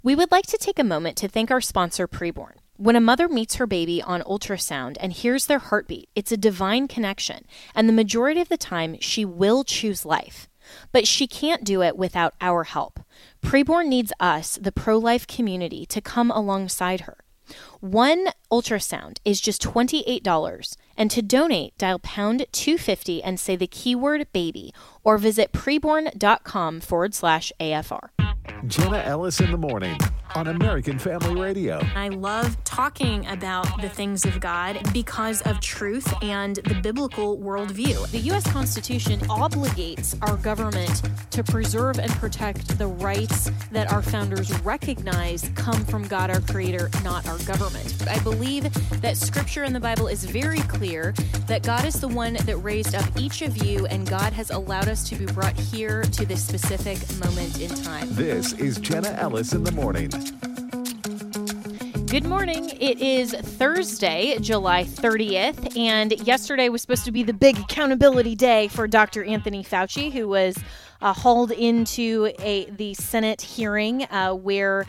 We would like to take a moment to thank our sponsor, Preborn. When a mother meets her baby on ultrasound and hears their heartbeat, it's a divine connection, and the majority of the time, she will choose life. But she can't do it without our help. Preborn needs us, the pro-life community, to come alongside her. One ultrasound is just $28, and to donate, dial pound 250 and say the keyword baby, or visit preborn.com/AFR. Jenna Ellis in the morning on American Family Radio. I love talking about the things of God because of truth and the biblical worldview. The U.S. Constitution obligates our government to preserve and protect the rights that our founders recognize come from God, our Creator, not our government. I believe that Scripture in the Bible is very clear that God is the one that raised up each of you, and God has allowed us to be brought here to this specific moment in time. This is Jenna Ellis in the morning. Good morning. It is Thursday, July 30th, and yesterday was supposed to be the big accountability day for Dr. Anthony Fauci, who was hauled into the Senate hearing where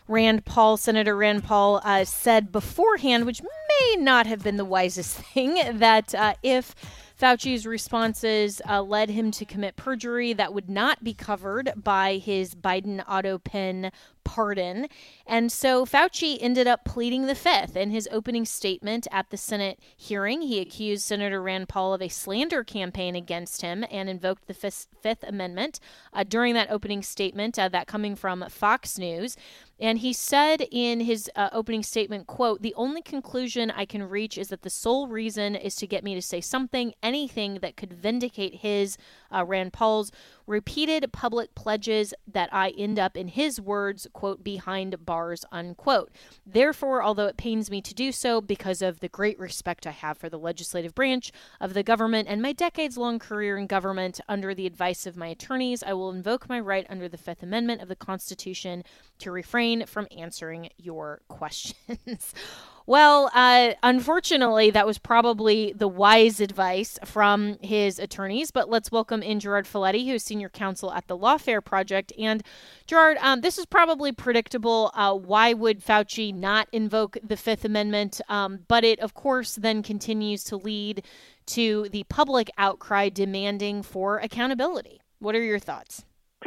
Senator Rand Paul said beforehand, which may not have been the wisest thing, that if Fauci's responses led him to commit perjury, that would not be covered by his Biden auto pen pardon. And so Fauci ended up pleading the fifth. In his opening statement at the Senate hearing, he accused Senator Rand Paul of a slander campaign against him and invoked the Fifth Amendment during that opening statement, that coming from Fox News. And he said in his opening statement, quote, "The only conclusion I can reach is that the sole reason is to get me to say something, anything that could vindicate his, Rand Paul's, repeated public pledges that I end up, in his words, quote, behind bars, unquote. Therefore, although it pains me to do so because of the great respect I have for the legislative branch of the government and my decades-long career in government under the advice of my attorneys, I will invoke my right under the Fifth Amendment of the Constitution to refrain from answering your questions." Well, unfortunately, that was probably the wise advice from his attorneys, but let's welcome in Gerard Filitti, who's senior counsel at the Lawfare Project. And Gerard, this is probably predictable. Why would Fauci not invoke the Fifth Amendment? But it, of course, then continues to lead to the public outcry demanding for accountability. What are your thoughts?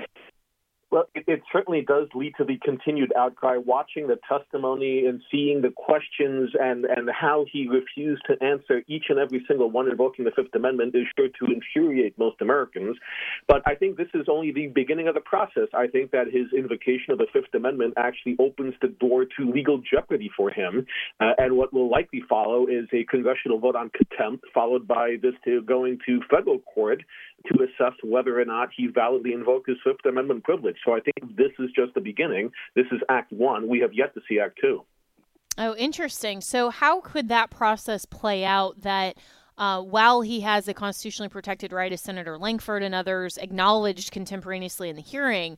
Well, it certainly does lead to the continued outcry. Watching the testimony and seeing the questions and how he refused to answer each and every single one invoking the Fifth Amendment is sure to infuriate most Americans. But I think this is only the beginning of the process. I think that his invocation of the Fifth Amendment actually opens the door to legal jeopardy for him. And what will likely follow is a congressional vote on contempt, followed by this going to federal court to assess whether or not he validly invoked his Fifth Amendment privilege. So I think this is just the beginning. This is Act 1. We have yet to see Act 2. Oh, interesting. So how could that process play out that while he has a constitutionally protected right, as Senator Lankford and others acknowledged contemporaneously in the hearing,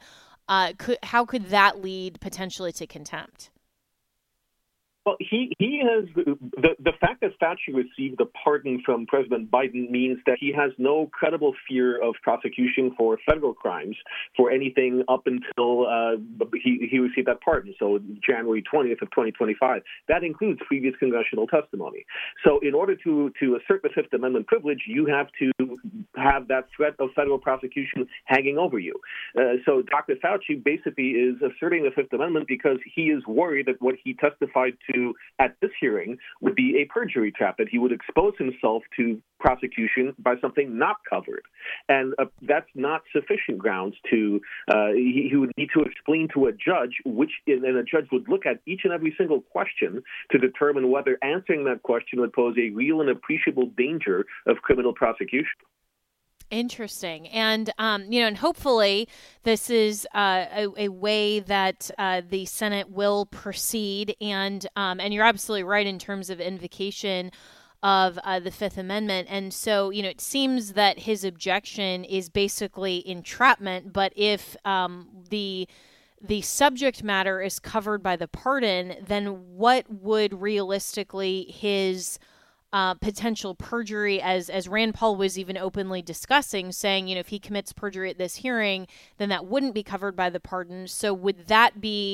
how could that lead potentially to contempt? Well, he has the fact that Fauci received a pardon from President Biden means that he has no credible fear of prosecution for federal crimes for anything up until he received that pardon. So January 20th of 2025. That includes previous congressional testimony. So in order to assert the Fifth Amendment privilege, you have to have that threat of federal prosecution hanging over you. So Dr. Fauci basically is asserting the Fifth Amendment because he is worried that what he testified to at this hearing would be a perjury trap, that he would expose himself to prosecution by something not covered. And that's not sufficient grounds to, he would need to explain to a judge and a judge would look at each and every single question to determine whether answering that question would pose a real and appreciable danger of criminal prosecution. Interesting. And, and hopefully this is a way that the Senate will proceed. And you're absolutely right in terms of invocation of the Fifth Amendment. And so, it seems that his objection is basically entrapment. But if the subject matter is covered by the pardon, then what would realistically his potential perjury, as Rand Paul was even openly discussing, saying, if he commits perjury at this hearing, then that wouldn't be covered by the pardon. So would that be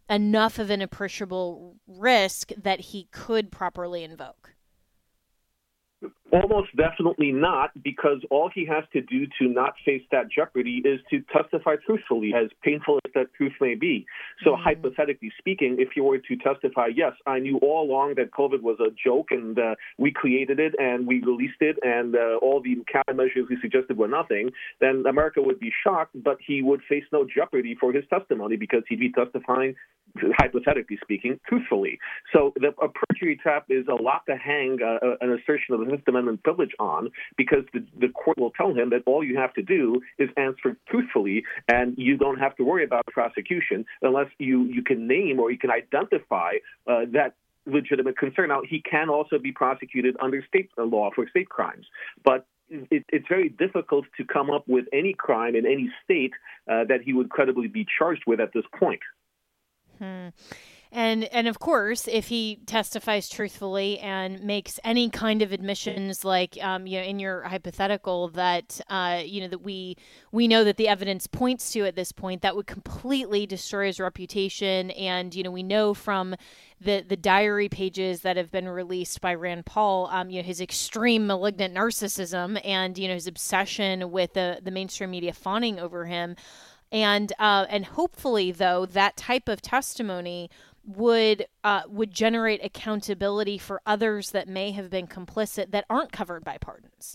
enough of an appreciable risk that he could properly invoke? Almost definitely not, because all he has to do to not face that jeopardy is to testify truthfully, as painful as that truth may be. So hypothetically speaking, if you were to testify, yes, I knew all along that COVID was a joke and we created it and we released it and all the countermeasures we suggested were nothing, then America would be shocked, but he would face no jeopardy for his testimony because he'd be testifying, hypothetically speaking, truthfully. So a perjury trap is a lot to hang an assertion of the Fifth Amendment privilege on, because the court will tell him that all you have to do is answer truthfully, and you don't have to worry about prosecution unless you can name or you can identify that legitimate concern. Now, he can also be prosecuted under state law for state crimes, but it's very difficult to come up with any crime in any state that he would credibly be charged with at this point. And of course, if he testifies truthfully and makes any kind of admissions, like in your hypothetical that that we know that the evidence points to at this point, that would completely destroy his reputation. And we know from the diary pages that have been released by Rand Paul, his extreme malignant narcissism and his obsession with the mainstream media fawning over him. And hopefully, though, that type of testimony would generate accountability for others that may have been complicit that aren't covered by pardons.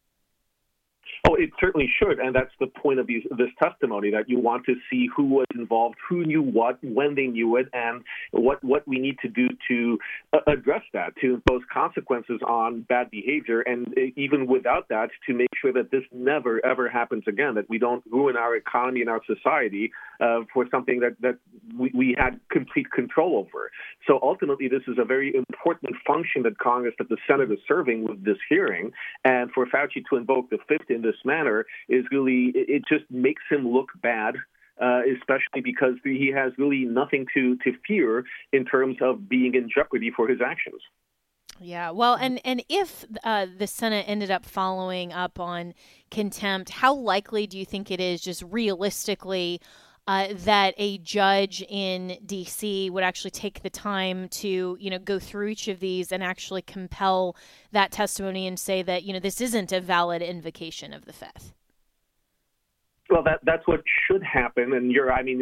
Oh, it certainly should, and that's the point of this testimony, that you want to see who was involved, who knew what, when they knew it, and what we need to do to address that, to impose consequences on bad behavior, and even without that, to make sure that this never, ever happens again, that we don't ruin our economy and our society for something that we had complete control over. So ultimately, this is a very important function that Congress, that the Senate is serving with this hearing, and for Fauci to invoke the Fifth in this manner is really, it just makes him look bad, especially because he has really nothing to fear in terms of being in jeopardy for his actions. Yeah, well, and if the Senate ended up following up on contempt, how likely do you think it is, just realistically, that a judge in D.C. would actually take the time to, go through each of these and actually compel that testimony and say that, this isn't a valid invocation of the Fifth? Well, that's what should happen, and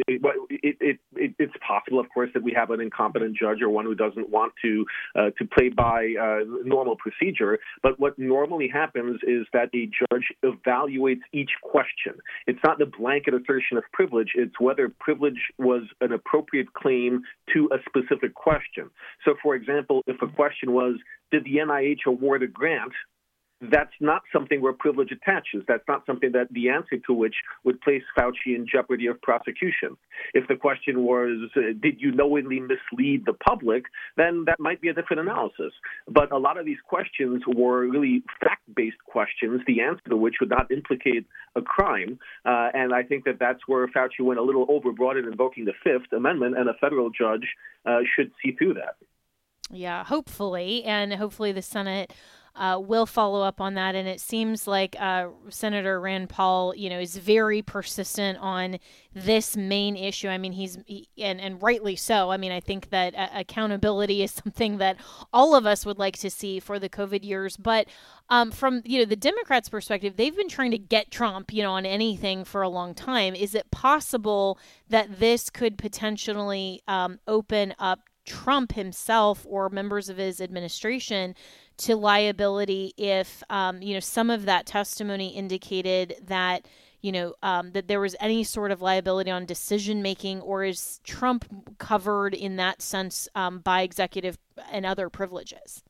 it's possible, of course, that we have an incompetent judge or one who doesn't want to play by normal procedure. But what normally happens is that a judge evaluates each question. It's not the blanket assertion of privilege; it's whether privilege was an appropriate claim to a specific question. So, for example, if a question was, did the NIH award a grant? That's not something where privilege attaches. That's not something that the answer to which would place Fauci in jeopardy of prosecution. If the question was, did you knowingly mislead the public, then that might be a different analysis. But a lot of these questions were really fact-based questions, the answer to which would not implicate a crime. And I think that's where Fauci went a little overbroad in invoking the Fifth Amendment, and a federal judge should see through that. Yeah, hopefully. And hopefully the Senate will follow up on that. And it seems like Senator Rand Paul, is very persistent on this main issue. I mean, and rightly so. I mean, I think that accountability is something that all of us would like to see for the COVID years. But from, the Democrats' perspective, they've been trying to get Trump, on anything for a long time. Is it possible that this could potentially open up Trump himself or members of his administration to liability if, some of that testimony indicated that, that there was any sort of liability on decision making, or is Trump covered in that sense by executive and other privileges?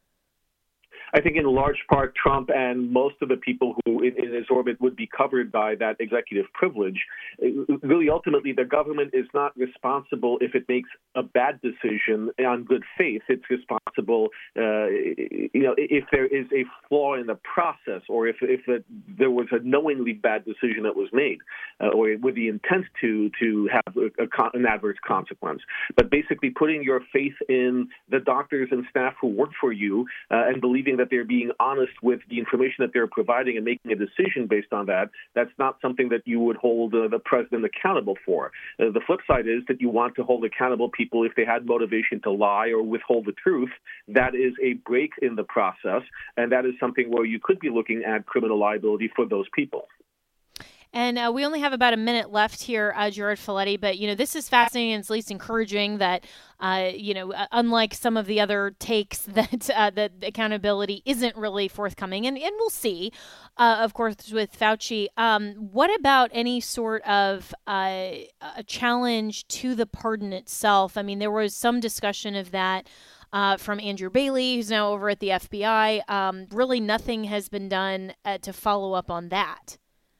I think in large part, Trump and most of the people who in his orbit would be covered by that executive privilege. Really, ultimately, the government is not responsible if it makes a bad decision on good faith. It's responsible, if there is a flaw in the process, or if there was a knowingly bad decision that was made, or with the intent to have an adverse consequence. But basically, putting your faith in the doctors and staff who work for you and believing that that they're being honest with the information that they're providing and making a decision based on that, that's not something that you would hold the president accountable for. The flip side is that you want to hold accountable people if they had motivation to lie or withhold the truth. That is a break in the process, and that is something where you could be looking at criminal liability for those people. And we only have about a minute left here, Gerard Filitti, but, this is fascinating and it's at least encouraging that, unlike some of the other takes that that accountability isn't really forthcoming. And we'll see, of course, with Fauci. What about any sort of a challenge to the pardon itself? I mean, there was some discussion of that from Andrew Bailey, who's now over at the FBI. Really nothing has been done to follow up on that.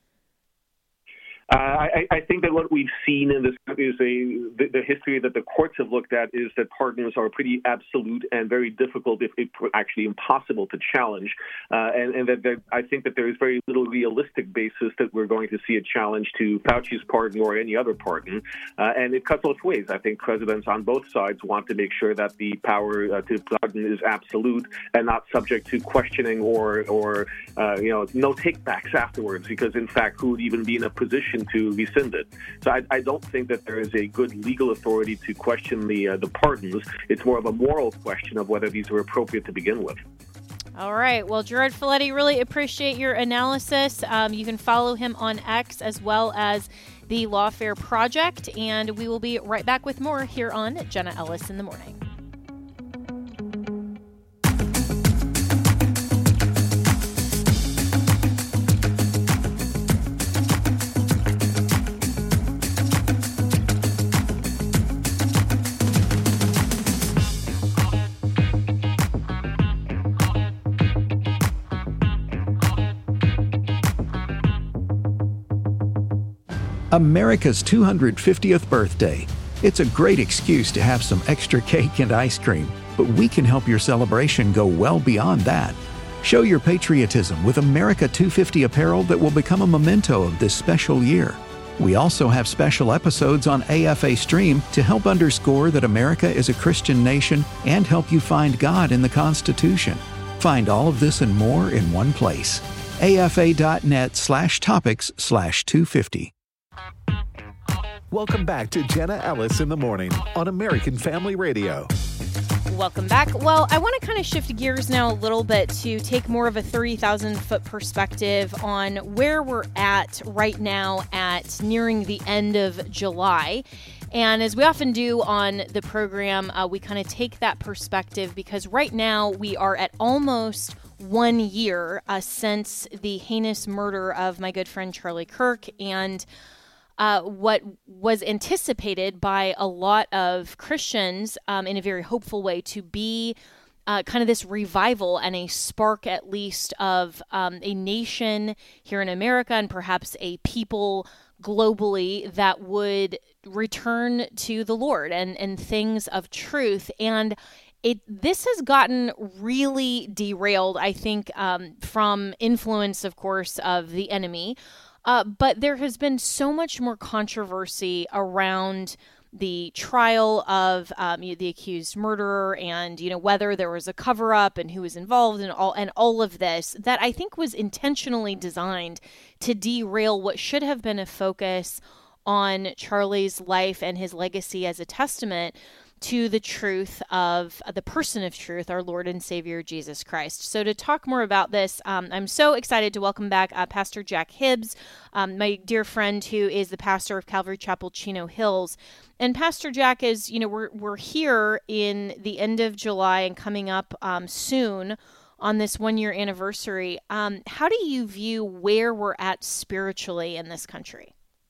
I think that what we've seen in this is the history that the courts have looked at is that pardons are pretty absolute and very difficult, if actually impossible, to challenge. And that I think that there is very little realistic basis that we're going to see a challenge to Fauci's pardon or any other pardon. And it cuts both ways. I think presidents on both sides want to make sure that the power to pardon is absolute and not subject to questioning or no takebacks afterwards, because in fact, who would even be in a position to rescind it? So I don't think that there is a good legal authority to question the pardons. It's more of a moral question of whether these were appropriate to begin with. All right. Well, Gerard Filitti, really appreciate your analysis. You can follow him on X as well as the Lawfare Project, and we will be right back with more here on Jenna Ellis in the Morning. America's 250th birthday. It's a great excuse to have some extra cake and ice cream, but we can help your celebration go well beyond that. Show your patriotism with America 250 apparel that will become a memento of this special year. We also have special episodes on AFA Stream to help underscore that America is a Christian nation and help you find God in the Constitution. Find all of this and more in one place. afa.net/topics/250. Welcome back to Jenna Ellis in the Morning on American Family Radio. Welcome back. Well, I want to kind of shift gears now a little bit to take more of a 30,000-foot perspective on where we're at right now at nearing the end of July. And as we often do on the program, we kind of take that perspective because right now we are at almost 1 year since the heinous murder of my good friend Charlie Kirk, and what was anticipated by a lot of Christians in a very hopeful way to be kind of this revival and a spark, at least, of a nation here in America and perhaps a people globally that would return to the Lord and things of truth. And this has gotten really derailed, I think, from influence, of course, of the enemy. But there has been so much more controversy around the trial of the accused murderer and, whether there was a cover-up and who was involved and all of this that I think was intentionally designed to derail what should have been a focus on Charlie's life and his legacy as a testament to the truth of the person of truth, our Lord and Savior, Jesus Christ. So to talk more about this, I'm so excited to welcome back Pastor Jack Hibbs, my dear friend who is the pastor of Calvary Chapel, Chino Hills. And Pastor Jack, is, we're here in the end of July and coming up soon on this 1 year anniversary. How do you view where we're at spiritually in this country?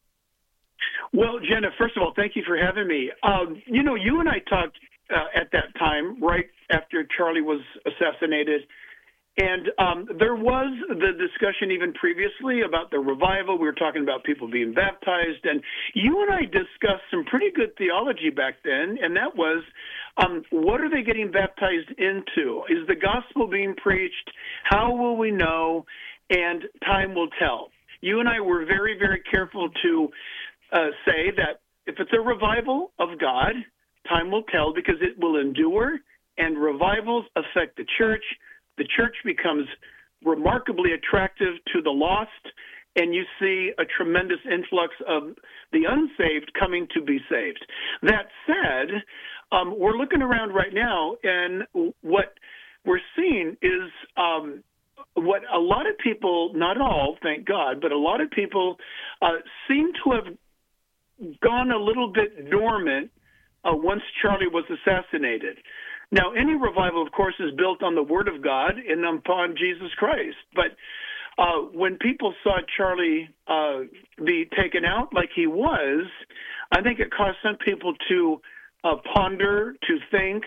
Well, Jenna, first of all, thank you for having me. You and I talked at that time, right after Charlie was assassinated, and there was the discussion even previously about the revival. We were talking about people being baptized, and you and I discussed some pretty good theology back then, and that was, what are they getting baptized into? Is the gospel being preached? How will we know? And time will tell. You and I were very, very careful to say that if it's a revival of God, time will tell because it will endure, and revivals affect the church, the church becomes remarkably attractive to the lost, and you see a tremendous influx of the unsaved coming to be saved. That said, we're looking around right now, and what we're seeing is what a lot of people, not all, thank God, but a lot of people seem to have gone a little bit dormant once Charlie was assassinated. Now, any revival, of course, is built on the Word of God and upon Jesus Christ. But when people saw Charlie be taken out like he was, I think it caused some people to ponder, to think,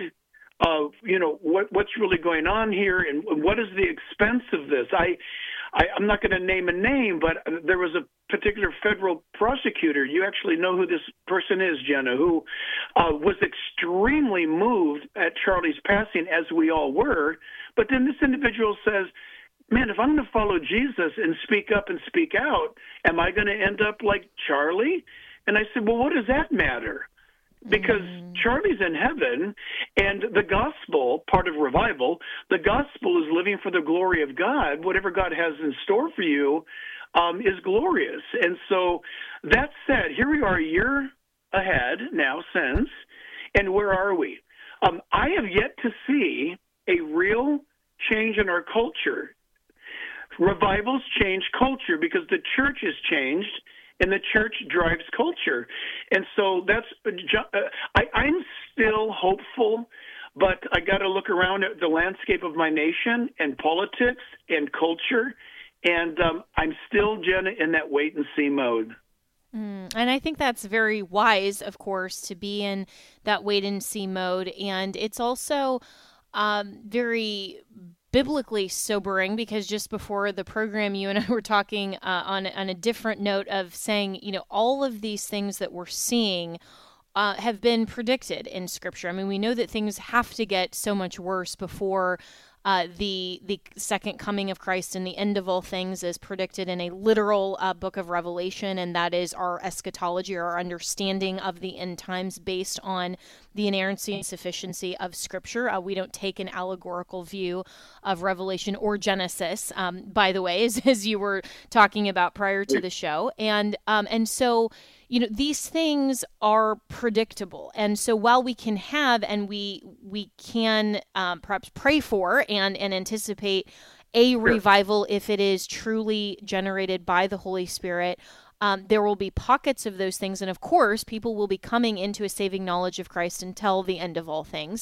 what's really going on here, and what is the expense of this? I'm not going to name a name, but there was a particular federal prosecutor. You actually know who this person is, Jenna, who was extremely moved at Charlie's passing, as we all were. But then this individual says, man, if I'm going to follow Jesus and speak up and speak out, am I going to end up like Charlie? And I said, well, what does that matter? Because Charlie's in heaven, and the gospel, part of revival, the gospel is living for the glory of God. Whatever God has in store for you is glorious. And so that said, here we are a year ahead now since, and where are we? I have yet to see a real change in our culture. Revivals change culture because the church has changed, and the church drives culture. And so I'm still hopeful, but I got to look around at the landscape of my nation and politics and culture, and I'm still, Jenna, in that wait-and-see mode. And I think that's very wise, of course, to be in that wait-and-see mode. And it's also very biblically sobering, because just before the program, you and I were talking on a different note of saying, all of these things that we're seeing have been predicted in Scripture. I mean, we know that things have to get so much worse before the second coming of Christ and the end of all things is predicted in a literal book of Revelation, and that is our eschatology, or our understanding of the end times based on the inerrancy and sufficiency of Scripture. We don't take an allegorical view of Revelation or Genesis, by the way, as you were talking about prior to the show. And so these things are predictable. And so while we can have, and we can perhaps pray for and anticipate a revival if it is truly generated by the Holy Spirit, there will be pockets of those things. And of course, people will be coming into a saving knowledge of Christ until the end of all things.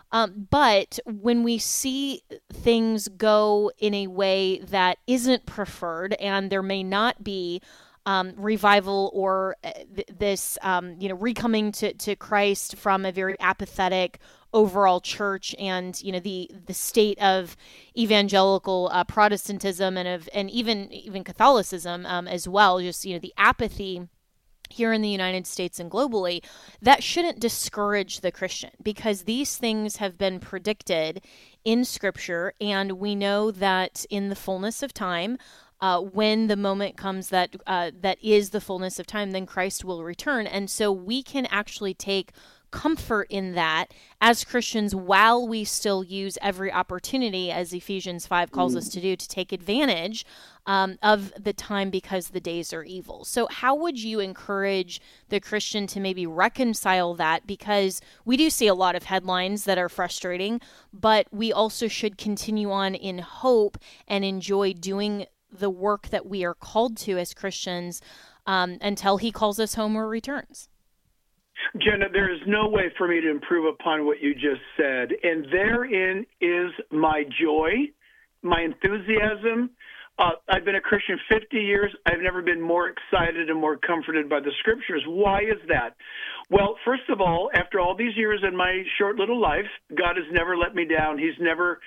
But when we see things go in a way that isn't preferred, and there may not be revival or this, recoming to Christ from a very apathetic overall church, and the state of evangelical Protestantism and even Catholicism as well. Just the apathy here in the United States and globally, that shouldn't discourage the Christian, because these things have been predicted in Scripture, and we know that in the fullness of time, when the moment comes that is the fullness of time, then Christ will return. And so we can actually take comfort in that as Christians, while we still use every opportunity, as Ephesians 5 calls us to do, to take advantage of the time, because the days are evil. So how would you encourage the Christian to maybe reconcile that? Because we do see a lot of headlines that are frustrating, but we also should continue on in hope and enjoy doing the work that we are called to as Christians until he calls us home or returns. Jenna, there is no way for me to improve upon what you just said, and therein is my joy, my enthusiasm. I've been a Christian 50 years. I've never been more excited and more comforted by the Scriptures. Why is that? Well, first of all, after all these years in my short little life, God has never let me down. He's never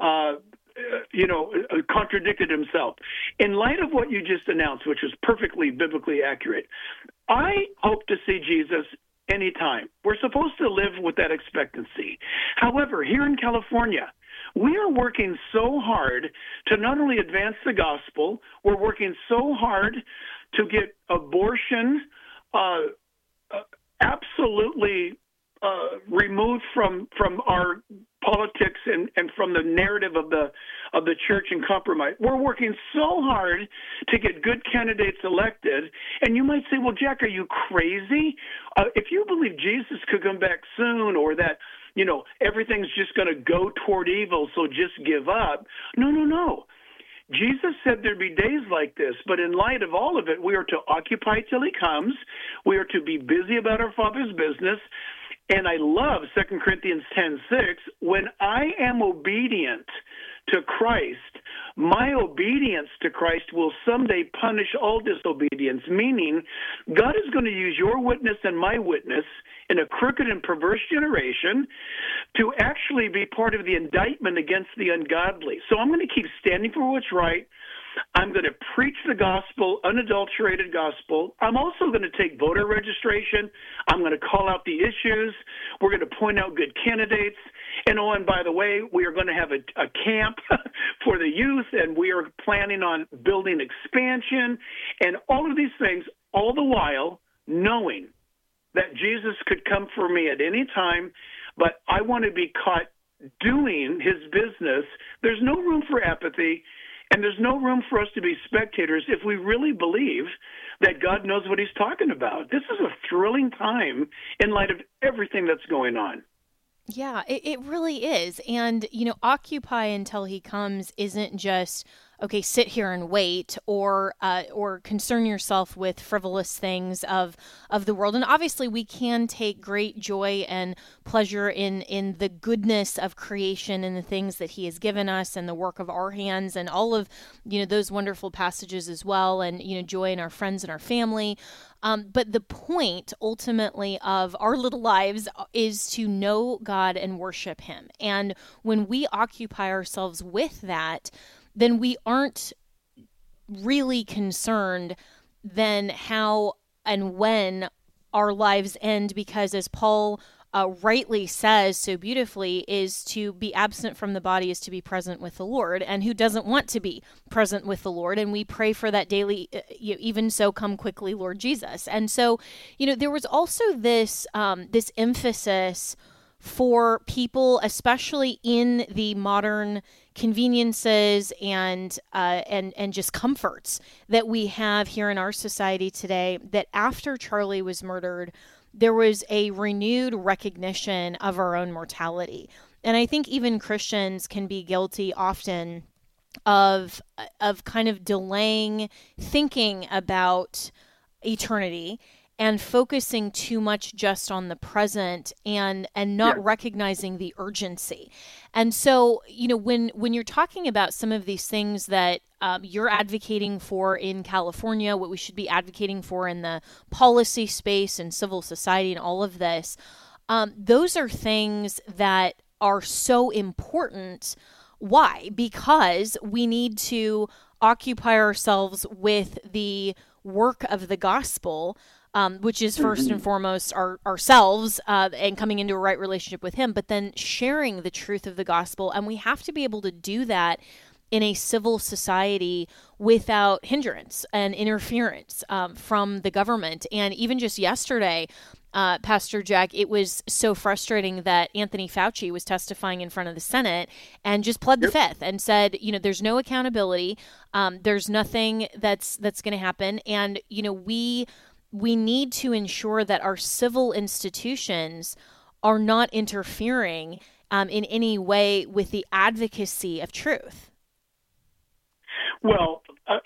contradicted himself. In light of what you just announced, which was perfectly biblically accurate, I hope to see Jesus anytime. We're supposed to live with that expectancy. However, here in California, we are working so hard to not only advance the gospel, we're working so hard to get abortion absolutely removed from our politics and from the narrative of the church and compromise. We're working so hard to get good candidates elected. And you might say, well, Jack, are you crazy? If you believe Jesus could come back soon, or that, everything's just going to go toward evil, so just give up. No. Jesus said there'd be days like this, but in light of all of it, we are to occupy till he comes. We are to be busy about our Father's business. And I love 2 Corinthians 10:6. When I am obedient to Christ, my obedience to Christ will someday punish all disobedience, meaning God is going to use your witness and my witness in a crooked and perverse generation to actually be part of the indictment against the ungodly. So I'm going to keep standing for what's right. I'm going to preach the gospel, unadulterated gospel. I'm also going to take voter registration. I'm going to call out the issues. We're going to point out good candidates. And by the way, we are going to have a camp for the youth, and we are planning on building expansion and all of these things, all the while knowing that Jesus could come for me at any time, but I want to be caught doing his business. There's no room for apathy. And there's no room for us to be spectators if we really believe that God knows what he's talking about. This is a thrilling time in light of everything that's going on. Yeah, it really is. And, occupy until he comes isn't just, okay, sit here and wait, or concern yourself with frivolous things of the world. And obviously we can take great joy and pleasure in the goodness of creation and the things that he has given us and the work of our hands and all of, those wonderful passages as well. And, joy in our friends and our family. But the point ultimately of our little lives is to know God and worship him. And when we occupy ourselves with that, then we aren't really concerned then how and when our lives end, because as Paul rightly says so beautifully, is to be absent from the body is to be present with the Lord. And who doesn't want to be present with the Lord? And we pray for that daily, even so come quickly, Lord Jesus. And so, there was also this emphasis for people, especially in the modern conveniences and just comforts that we have here in our society today, that after Charlie was murdered, there was a renewed recognition of our own mortality. And I think even Christians can be guilty often of kind of delaying thinking about eternity and focusing too much just on the present and not recognizing the urgency. And so, when you're talking about some of these things that you're advocating for in California, what we should be advocating for in the policy space and civil society and all of this, those are things that are so important. Why? Because we need to occupy ourselves with the work of the gospel, which is first and foremost ourselves and coming into a right relationship with him, but then sharing the truth of the gospel. And we have to be able to do that in a civil society without hindrance and interference from the government. And even just yesterday, Pastor Jack, it was so frustrating that Anthony Fauci was testifying in front of the Senate and just pled the fifth and said, there's no accountability. There's nothing that's going to happen. And, we need to ensure that our civil institutions are not interfering in any way with the advocacy of truth. Well,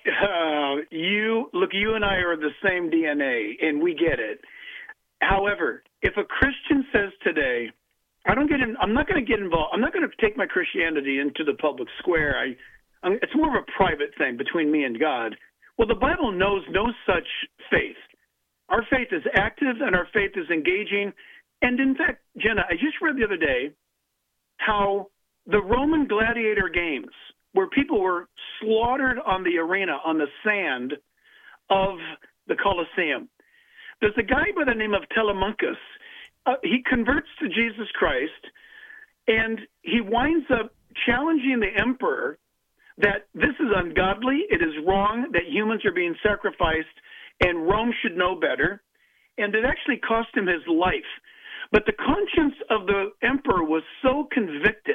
you and I are the same DNA, and we get it. However, if a Christian says today, I'm not going to get involved. I'm not going to take my Christianity into the public square. It's more of a private thing between me and God. Well, the Bible knows no such faith. Our faith is active and our faith is engaging. And in fact, Jenna, I just read the other day how the Roman gladiator games, where people were slaughtered on the arena, on the sand of the Colosseum. There's a guy by the name of Telemachus. He converts to Jesus Christ, and he winds up challenging the emperor that this is ungodly, it is wrong, that humans are being sacrificed, and Rome should know better. And it actually cost him his life. But the conscience of the emperor was so convicted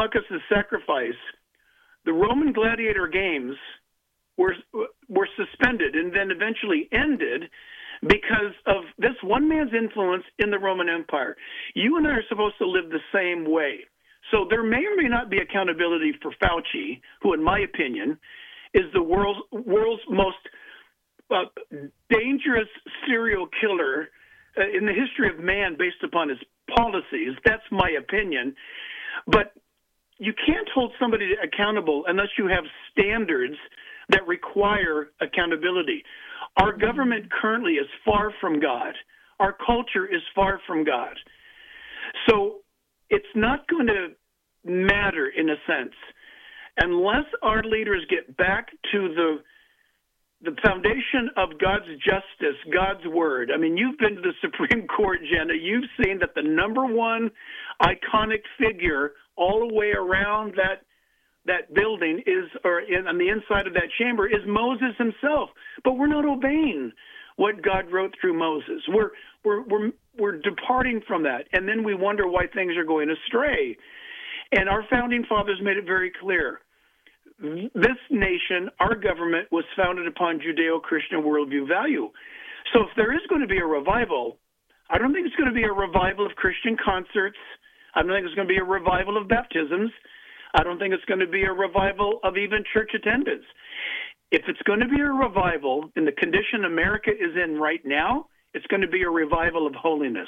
Telemachus' sacrifice, the Roman gladiator games were suspended and then eventually ended because of this one man's influence in the Roman Empire. You and I are supposed to live the same way. So there may or may not be accountability for Fauci, who, in my opinion, is the world's most dangerous serial killer in the history of man based upon his policies. That's my opinion. But you can't hold somebody accountable unless you have standards that require accountability. Our government currently is far from God. Our culture is far from God. So it's not going to matter, in a sense, unless our leaders get back to the foundation of God's justice, God's word. I mean, you've been to the Supreme Court, Jenna. You've seen that the number one iconic figure all the way around that building on the inside of that chamber is Moses himself. But we're not obeying what God wrote through Moses. We're departing from that, and then we wonder why things are going astray. And our founding fathers made it very clear. This nation, our government, was founded upon Judeo-Christian worldview value. So if there is going to be a revival, I don't think it's going to be a revival of Christian concerts. I don't think it's going to be a revival of baptisms. I don't think it's going to be a revival of even church attendance. If it's going to be a revival in the condition America is in right now, it's going to be a revival of holiness.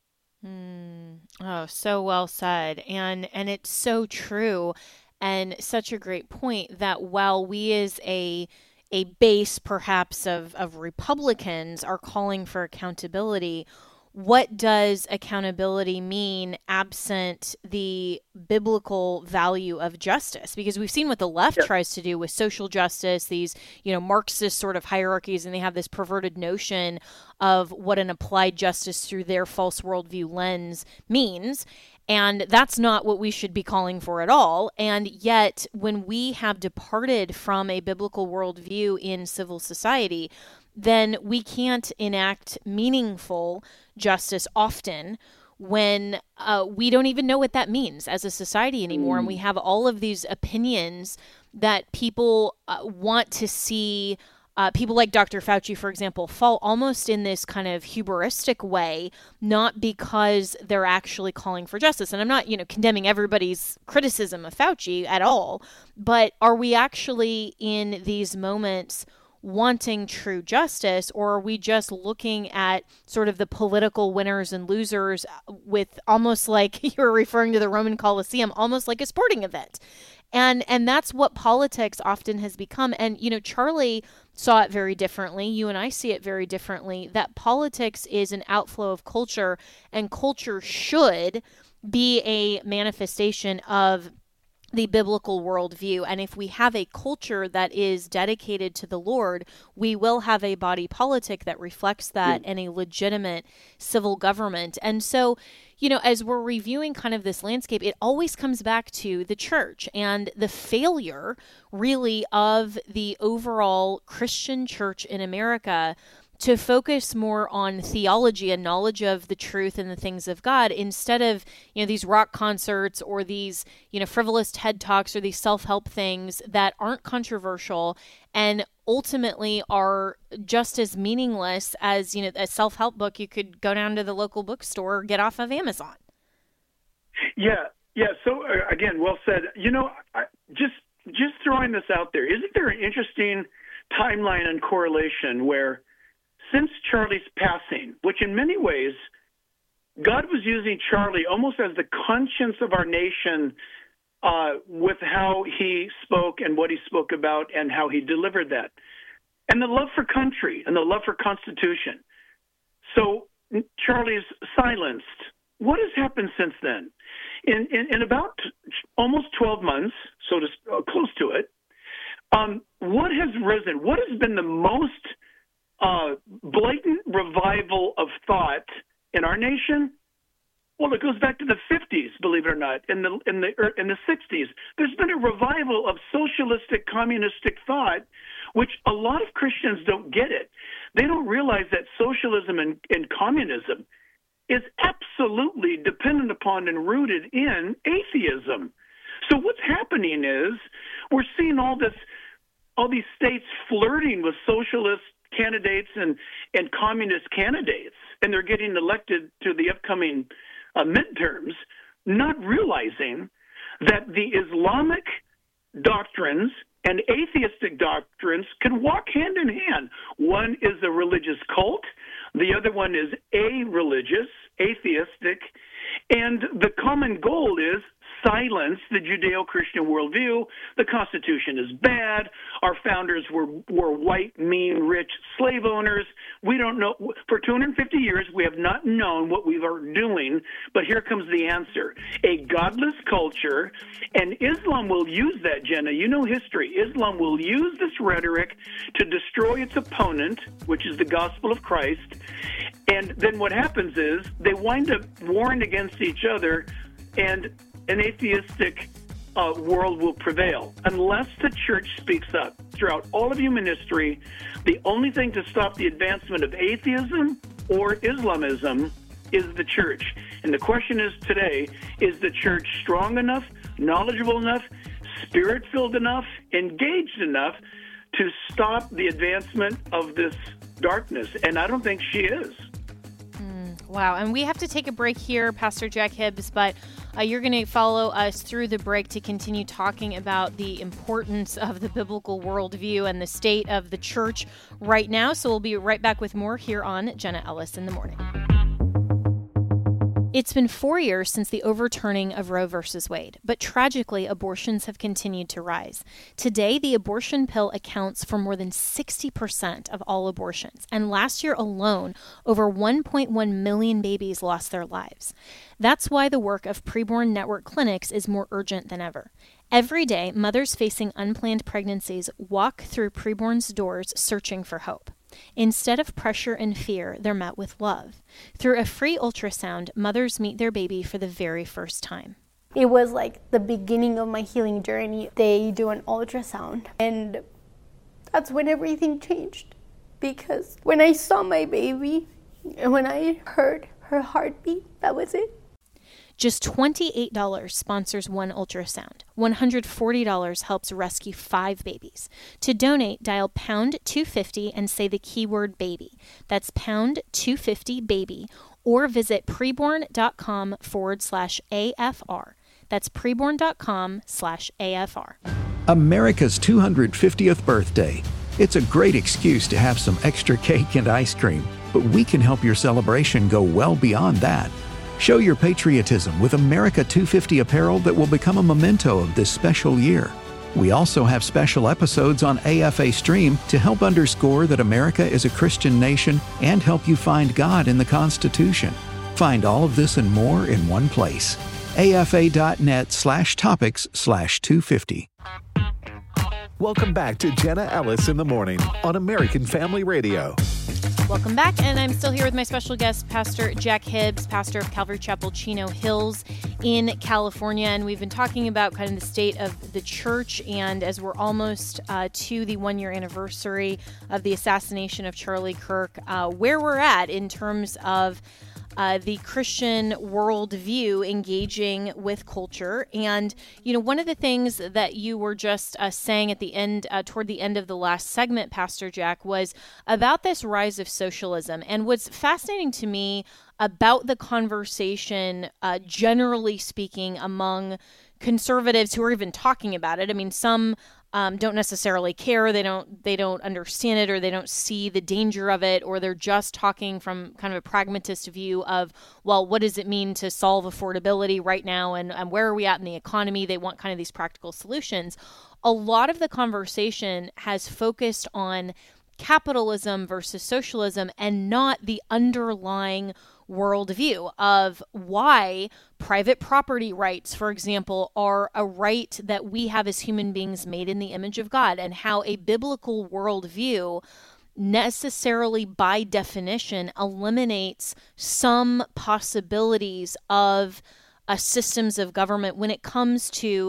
Oh, so well said. And it's so true. And such a great point that while we as a base perhaps of Republicans are calling for accountability, what does accountability mean absent the biblical value of justice? Because we've seen what the left tries to do with social justice, these, Marxist sort of hierarchies, and they have this perverted notion of what an applied justice through their false worldview lens means. And that's not what we should be calling for at all. And yet, when we have departed from a biblical worldview in civil society, then we can't enact meaningful justice often when we don't even know what that means as a society anymore. And we have all of these opinions that people want to see. People like Dr. Fauci, for example, fall almost in this kind of hubristic way, not because they're actually calling for justice. And I'm not, condemning everybody's criticism of Fauci at all, but are we actually in these moments wanting true justice, or are we just looking at sort of the political winners and losers with almost like you're referring to the Roman Colosseum, almost like a sporting event? And that's what politics often has become. And, Charlie saw it very differently. You and I see it very differently, that politics is an outflow of culture, and culture should be a manifestation of the biblical worldview. And if we have a culture that is dedicated to the Lord, we will have a body politic that reflects that and a legitimate civil government. And so, as we're reviewing kind of this landscape, it always comes back to the church and the failure really of the overall Christian church in America to focus more on theology and knowledge of the truth and the things of God instead of, these rock concerts or these, frivolous TED Talks or these self-help things that aren't controversial and ultimately are just as meaningless as, a self-help book you could go down to the local bookstore or get off of Amazon. Yeah. So again, well said. Just throwing this out there, isn't there an interesting timeline and correlation where since Charlie's passing, which in many ways, God was using Charlie almost as the conscience of our nation with how he spoke and what he spoke about and how he delivered that. And the love for country and the love for Constitution. So Charlie's silenced. What has happened since then? In about almost 12 months, so to close to it, what has risen? What has been the most blatant revival of thought in our nation? Well, it goes back to the 50s, believe it or not, in the 60s. There's been a revival of socialistic, communistic thought, which a lot of Christians don't get it. They don't realize that socialism and communism is absolutely dependent upon and rooted in atheism. So what's happening is we're seeing all these states flirting with socialist candidates and communist candidates, and they're getting elected to the upcoming midterms, not realizing that the Islamic doctrines and atheistic doctrines can walk hand in hand. One is a religious cult. The other one is a-religious, atheistic. And the common goal is silence the Judeo-Christian worldview. The Constitution is bad. Our founders were white, mean, rich slave owners. We don't know. For 250 years, we have not known what we are doing, but here comes the answer. A godless culture, and Islam will use that, Jenna. You know history. Islam will use this rhetoric to destroy its opponent, which is the gospel of Christ. And then what happens is they wind up warring against each other, and an atheistic world will prevail unless the church speaks up. Throughout all of human history, the only thing to stop the advancement of atheism or Islamism is the church. And the question is today, is the church strong enough, knowledgeable enough, spirit-filled enough, engaged enough to stop the advancement of this darkness? And I don't think she is. Wow. And we have to take a break here, Pastor Jack Hibbs, but you're going to follow us through the break to continue talking about the importance of the biblical worldview and the state of the church right now. So we'll be right back with more here on Jenna Ellis in the Morning. It's been 4 years since the overturning of Roe v. Wade, but tragically, abortions have continued to rise. Today, the abortion pill accounts for more than 60% of all abortions, and last year alone, over 1.1 million babies lost their lives. That's why the work of preborn network clinics is more urgent than ever. Every day, mothers facing unplanned pregnancies walk through preborn's doors searching for hope. Instead of pressure and fear, they're met with love. Through a free ultrasound, mothers meet their baby for the very first time. It was like the beginning of my healing journey. They do an ultrasound, and that's when everything changed. Because when I saw my baby, and when I heard her heartbeat, that was it. Just $28 sponsors one ultrasound. $140 helps rescue 5 babies. To donate, dial pound 250 and say the keyword baby. That's pound 250 baby, or visit preborn.com/AFR. That's preborn.com/AFR. America's 250th birthday. It's a great excuse to have some extra cake and ice cream, but we can help your celebration go well beyond that. Show your patriotism with America 250 apparel that will become a memento of this special year. We also have special episodes on AFA Stream to help underscore that America is a Christian nation and help you find God in the Constitution. Find all of this and more in one place. afa.net/topics/250. Welcome back to Jenna Ellis in the Morning on American Family Radio. Welcome back, and I'm still here with my special guest, Pastor Jack Hibbs, pastor of Calvary Chapel, Chino Hills in California, and we've been talking about kind of the state of the church, and as we're almost to the 1-year anniversary of the assassination of Charlie Kirk, where we're at in terms of the Christian worldview engaging with culture. And, you know, one of the things that you were just saying at the end, toward the end of the last segment, Pastor Jack, was about this rise of socialism. And what's fascinating to me about the conversation, generally speaking, among conservatives who are even talking about it. I mean, some don't necessarily care. They don't understand it, or they don't see the danger of it, or they're just talking from kind of a pragmatist view of, well, what does it mean to solve affordability right now, and where are we at in the economy? They want kind of these practical solutions. A lot of the conversation has focused on capitalism versus socialism and not the underlying worldview of why private property rights, for example, are a right that we have as human beings made in the image of God, and how a biblical worldview necessarily, by definition, eliminates some possibilities of systems of government when it comes to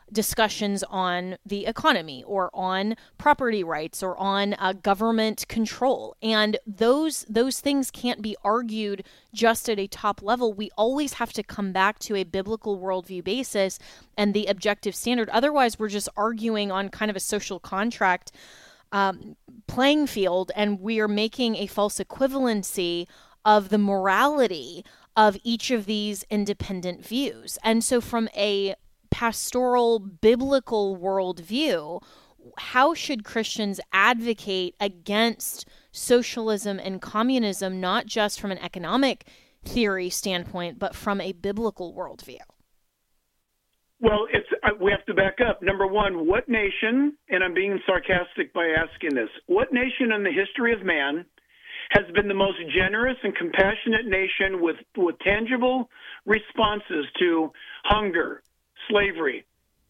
discussions on the economy or on property rights or on government control. And those things can't be argued just at a top level. We always have to come back to a biblical worldview basis and the objective standard. Otherwise, we're just arguing on kind of a social contract playing field, and we are making a false equivalency of the morality of each of these independent views. And so from a pastoral biblical worldview, how should Christians advocate against socialism and communism, not just from an economic theory standpoint, but from a biblical worldview? Well, we have to back up. Number one, what nation, and I'm being sarcastic by asking this, what nation in the history of man has been the most generous and compassionate nation with tangible responses to hunger, slavery,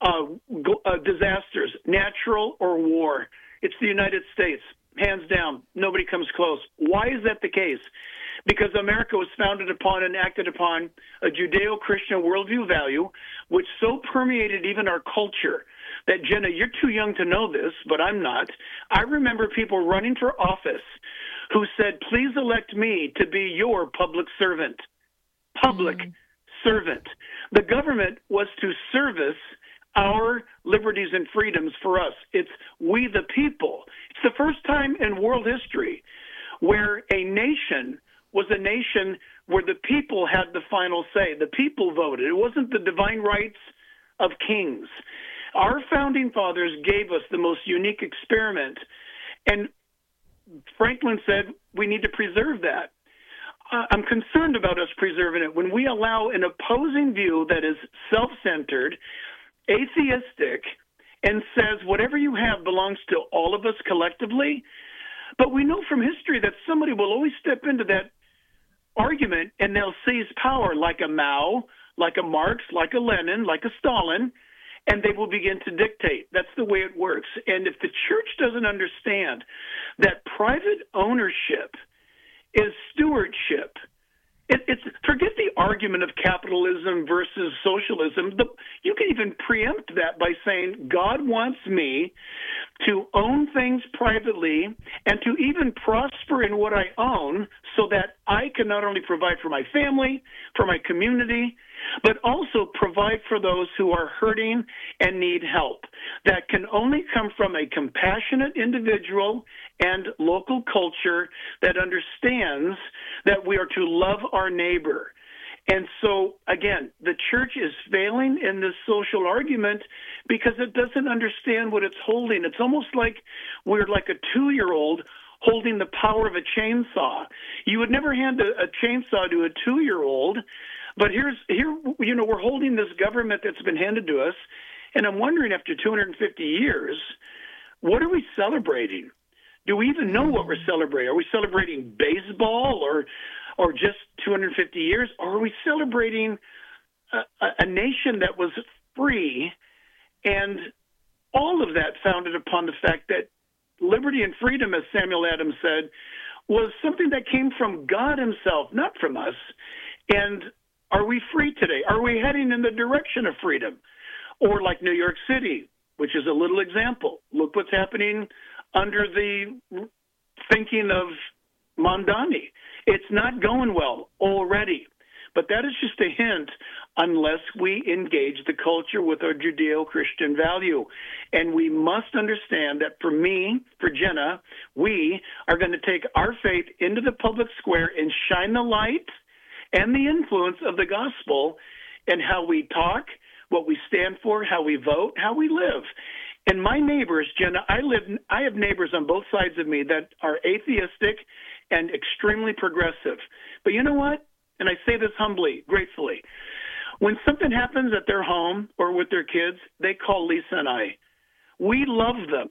disasters, natural or war? It's the United States, hands down. Nobody comes close. Why is that the case? Because America was founded upon and acted upon a Judeo-Christian worldview value, which so permeated even our culture that, Jenna, you're too young to know this, but I'm not. I remember people running for office who said, please elect me to be your public servant. Public servant. The government was to service our liberties and freedoms for us. It's we the people. It's the first time in world history where a nation was a nation where the people had the final say. The people voted. It wasn't the divine rights of kings. Our founding fathers gave us the most unique experiment, and Franklin said we need to preserve that. I'm concerned about us preserving it when we allow an opposing view that is self-centered, atheistic, and says whatever you have belongs to all of us collectively. But we know from history that somebody will always step into that argument and they'll seize power, like a Mao, like a Marx, like a Lenin, like a Stalin, and they will begin to dictate. That's the way it works. And if the church doesn't understand that private ownership is stewardship, it's forget the argument of capitalism versus socialism. You can even preempt that by saying God wants me to own things privately and to even prosper in what I own so that I can not only provide for my family, for my community, but also provide for those who are hurting and need help. That can only come from a compassionate individual and local culture that understands that we are to love our neighbor. And so, again, the church is failing in this social argument because it doesn't understand what it's holding. It's almost like we're like a 2-year-old holding the power of a chainsaw. You would never hand a chainsaw to a 2-year-old, but here, we're holding this government that's been handed to us, and I'm wondering, after 250 years, what are we celebrating? Do we even know what we're celebrating? Are we celebrating baseball or just 250 years? Or are we celebrating a nation that was free, and all of that founded upon the fact that liberty and freedom, as Samuel Adams said, was something that came from God himself, not from us. And are we free today? Are we heading in the direction of freedom? Or like New York City, which is a little example. Look what's happening under the thinking of Mondani. It's not going well already. But that is just a hint unless we engage the culture with our Judeo-Christian value. And we must understand that for me, for Jenna, we are going to take our faith into the public square and shine the light and the influence of the gospel in how we talk, what we stand for, how we vote, how we live. And my neighbors, Jenna, I have neighbors on both sides of me that are atheistic and extremely progressive. But you know what? And I say this humbly, gratefully. When something happens at their home or with their kids, they call Lisa and I. We love them.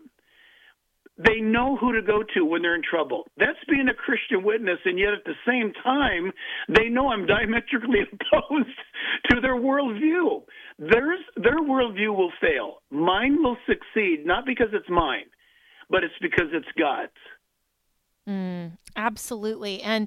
They know who to go to when they're in trouble. That's being a Christian witness, and yet at the same time, they know I'm diametrically opposed to their worldview. Their worldview will fail. Mine will succeed, not because it's mine, but it's because it's God's. Absolutely. And,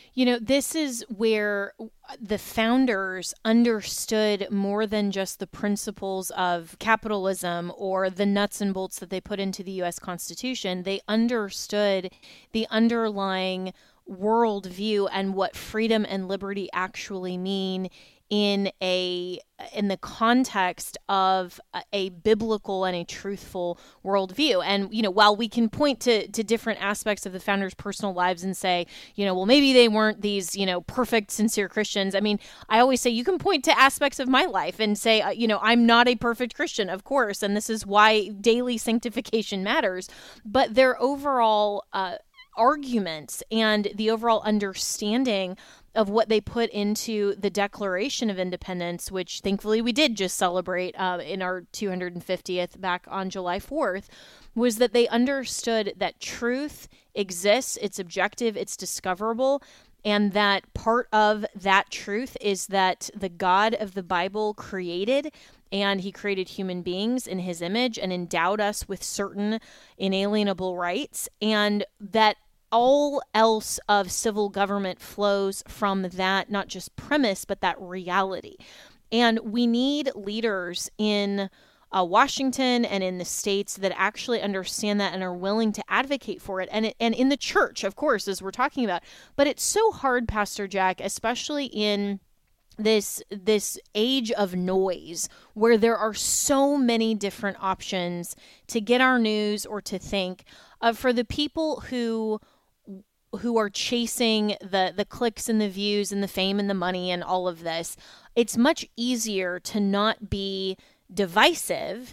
This is where the founders understood more than just the principles of capitalism or the nuts and bolts that they put into the U.S. Constitution. They understood the underlying worldview and what freedom and liberty actually mean in the context of a biblical and a truthful worldview. And, while we can point to different aspects of the founders' personal lives and say, well, maybe they weren't these, perfect, sincere Christians. I mean, I always say you can point to aspects of my life and say, I'm not a perfect Christian, of course. And this is why daily sanctification matters. But their overall arguments and the overall understanding of what they put into the Declaration of Independence, which thankfully we did just celebrate in our 250th back on July 4th, was that they understood that truth exists, it's objective, it's discoverable, and that part of that truth is that the God of the Bible created, and he created human beings in his image and endowed us with certain inalienable rights, and that all else of civil government flows from that, not just premise, but that reality. And we need leaders in Washington and in the states that actually understand that and are willing to advocate for it. And in the church, of course, as we're talking about. But it's so hard, Pastor Jack, especially in this age of noise where there are so many different options to get our news or to think, for the people who are chasing the clicks and the views and the fame and the money and all of this. It's much easier to not be divisive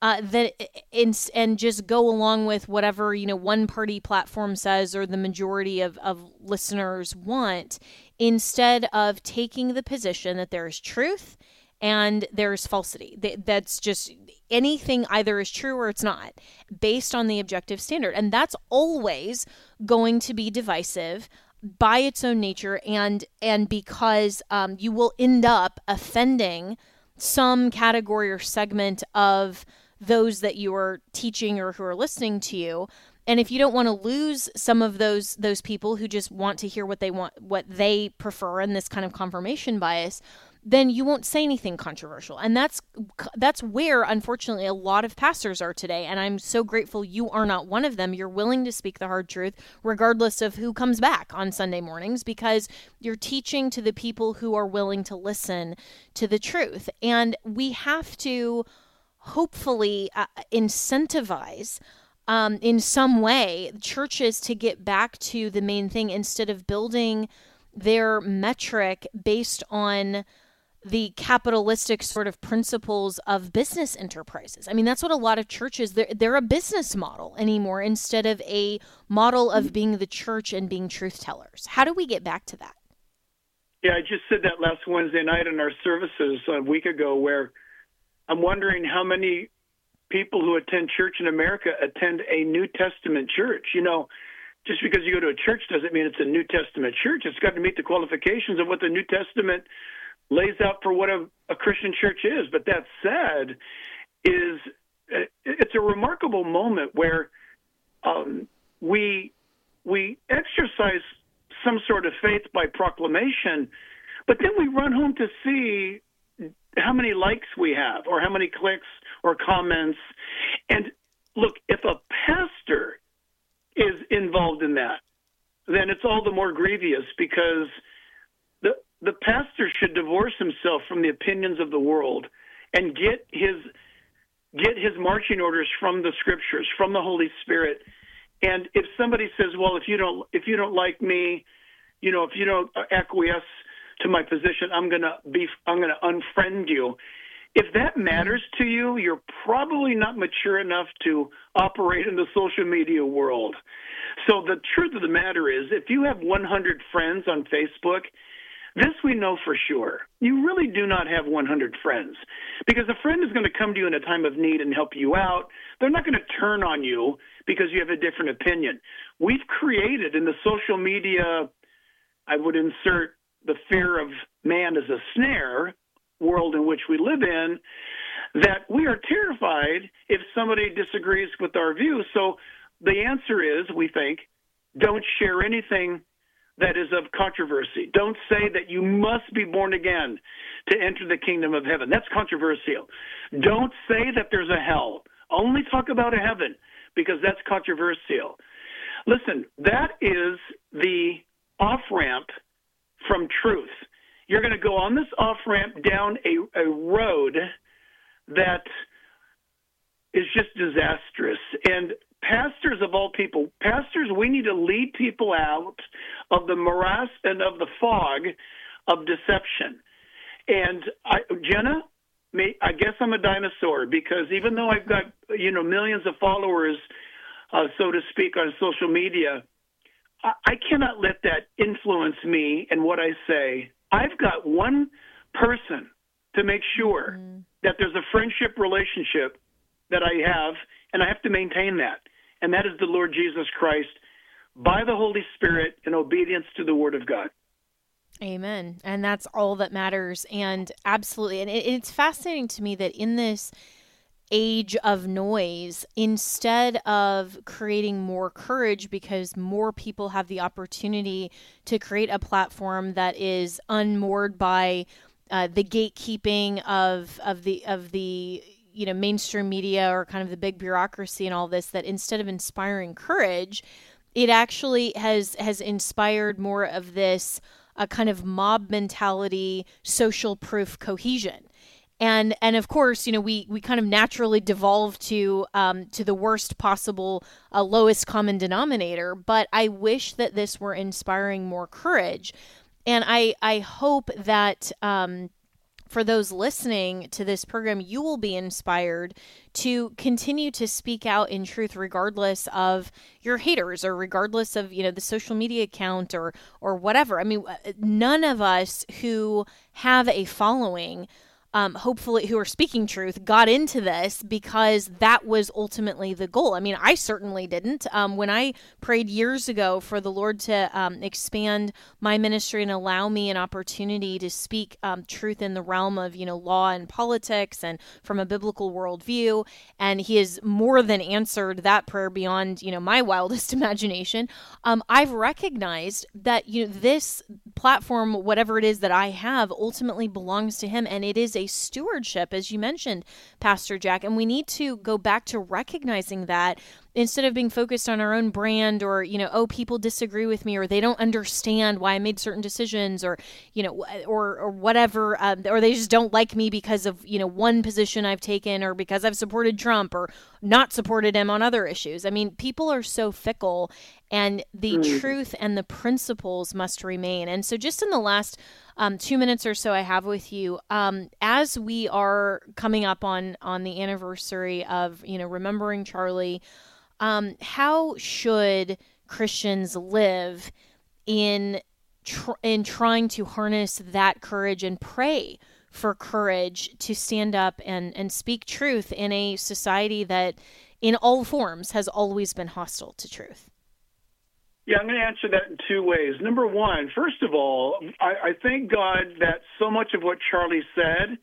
and just go along with whatever, one party platform says or the majority of listeners want, instead of taking the position that there is truth and there's falsity. That's just anything either is true or it's not, based on the objective standard. And that's always going to be divisive by its own nature, and because you will end up offending some category or segment of those that you are teaching or who are listening to you. And if you don't want to lose some of those people who just want to hear what they prefer, and this kind of confirmation bias, then you won't say anything controversial. And that's where, unfortunately, a lot of pastors are today. And I'm so grateful you are not one of them. You're willing to speak the hard truth, regardless of who comes back on Sunday mornings, because you're teaching to the people who are willing to listen to the truth. And we have to hopefully incentivize in some way churches to get back to the main thing, instead of building their metric based on the capitalistic sort of principles of business enterprises. I mean, that's what a lot of churches, they're a business model anymore, instead of a model of being the church and being truth tellers. How do we get back to that? Yeah, I just said that last Wednesday night in our services a week ago, where I'm wondering how many people who attend church in America attend a New Testament church. Just because you go to a church doesn't mean it's a New Testament church. It's got to meet the qualifications of what the New Testament lays out for what a Christian church is. But that said, it's a remarkable moment where we exercise some sort of faith by proclamation, but then we run home to see how many likes we have, or how many clicks or comments. And look, if a pastor is involved in that, then it's all the more grievous, because the pastor should divorce himself from the opinions of the world and get his marching orders from the Scriptures, from the Holy Spirit. And if somebody says, well, if you don't like me, if you don't acquiesce to my position, I'm going to unfriend you. If that matters to you, you're probably not mature enough to operate in the social media world. So the truth of the matter is, if you have 100 friends on Facebook, this we know for sure. You really do not have 100 friends, because a friend is going to come to you in a time of need and help you out. They're not going to turn on you because you have a different opinion. We've created in the social media, I would insert the fear of man as a snare world in which we live in, that we are terrified if somebody disagrees with our view. So the answer is, we think, don't share anything that is of controversy. Don't say that you must be born again to enter the kingdom of heaven. That's controversial. Don't say that there's a hell. Only talk about a heaven, because that's controversial. Listen, that is the off-ramp from truth. You're going to go on this off-ramp down a road that is just disastrous. And pastors of all people, pastors, we need to lead people out of the morass and of the fog of deception. And Jenna, I guess I'm a dinosaur, because even though I've got, millions of followers, so to speak, on social media, I cannot let that influence me and what I say. I've got one person to make sure that there's a friendship relationship that I have, and I have to maintain that. And that is the Lord Jesus Christ by the Holy Spirit in obedience to the Word of God. Amen. And that's all that matters. And absolutely. And it's fascinating to me that in this age of noise, instead of creating more courage because more people have the opportunity to create a platform that is unmoored by the gatekeeping of the mainstream media or kind of the big bureaucracy and all this, that instead of inspiring courage, it actually has inspired more of this a kind of mob mentality, social proof cohesion. And of course, we kind of naturally devolve to the worst possible lowest common denominator. But I wish that this were inspiring more courage. And I hope that for those listening to this program, you will be inspired to continue to speak out in truth, regardless of your haters or regardless of, the social media account or whatever. I mean, none of us who have a following, hopefully who are speaking truth, got into this because that was ultimately the goal. I mean, I certainly didn't. When I prayed years ago for the Lord to expand my ministry and allow me an opportunity to speak truth in the realm of, law and politics and from a biblical worldview, and He has more than answered that prayer beyond, my wildest imagination. I've recognized that, this platform, whatever it is that I have, ultimately belongs to Him, and it is a stewardship, as you mentioned, Pastor Jack, and we need to go back to recognizing that instead of being focused on our own brand or, people disagree with me or they don't understand why I made certain decisions or, or whatever, or they just don't like me because of, one position I've taken or because I've supported Trump or not supported him on other issues. I mean, people are so fickle, and the truth and the principles must remain. And so just in the last 2 minutes or so I have with you, as we are coming up on the anniversary of, remembering Charlie, how should Christians live in trying to harness that courage and pray for courage to stand up and speak truth in a society that in all forms has always been hostile to truth? Yeah, I'm going to answer that in two ways. Number one, first of all, I thank God that so much of what Charlie said,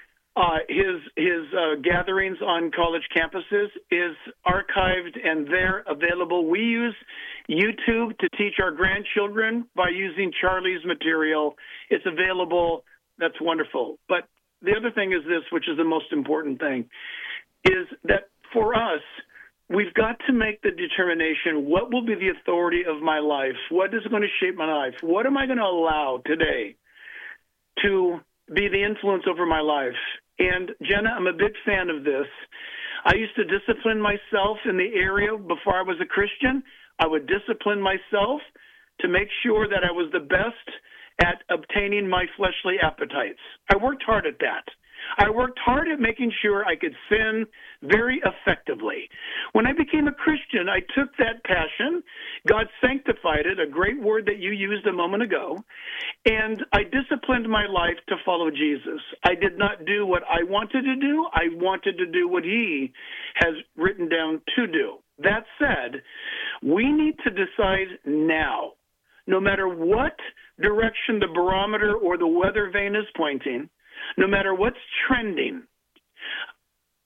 his gatherings on college campuses, is archived and they're available. We use YouTube to teach our grandchildren by using Charlie's material. It's available. That's wonderful. But the other thing is this, which is the most important thing, is that for us, we've got to make the determination, what will be the authority of my life? What is going to shape my life? What am I going to allow today to be the influence over my life? And Jenna, I'm a big fan of this. I used to discipline myself in the area before I was a Christian. I would discipline myself to make sure that I was the best at obtaining my fleshly appetites. I worked hard at that. I worked hard at making sure I could sin very effectively. When I became a Christian, I took that passion. God sanctified it, a great word that you used a moment ago, and I disciplined my life to follow Jesus. I did not do what I wanted to do. I wanted to do what He has written down to do. That said, we need to decide now, no matter what direction the barometer or the weather vane is pointing, no matter what's trending,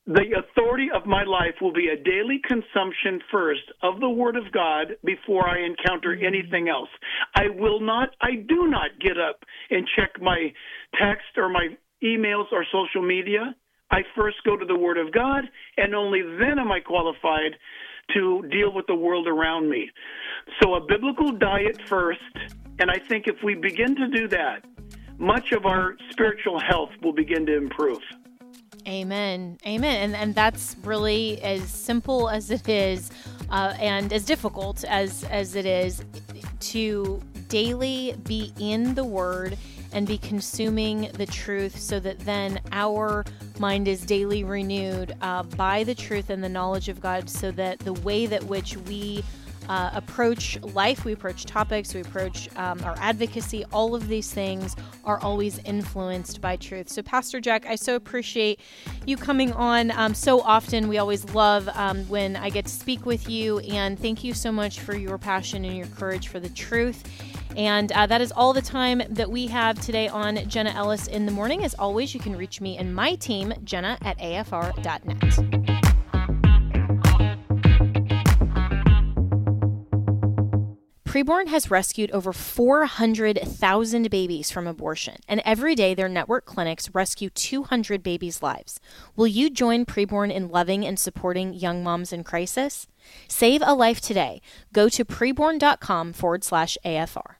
the authority of my life will be a daily consumption first of the Word of God before I encounter anything else. I do not get up and check my text or my emails or social media. I first go to the Word of God, and only then am I qualified to deal with the world around me. So a biblical diet first, and I think if we begin to do that, much of our spiritual health will begin to improve. Amen. Amen. And that's really as simple as it is and as difficult as it is to daily be in the Word and be consuming the truth so that then our mind is daily renewed by the truth and the knowledge of God, so that the way that which we approach life, we approach topics, we approach our advocacy, all of these things are always influenced by truth. So Pastor Jack, I so appreciate you coming on so often. We always love when I get to speak with you, and thank you so much for your passion and your courage for the truth. And that is all the time that we have today on Jenna Ellis in the Morning. As always, you can reach me and my team, jenna@afr.net. Preborn has rescued over 400,000 babies from abortion, and every day their network clinics rescue 200 babies' lives. Will you join Preborn in loving and supporting young moms in crisis? Save a life today. Go to preborn.com/AFR.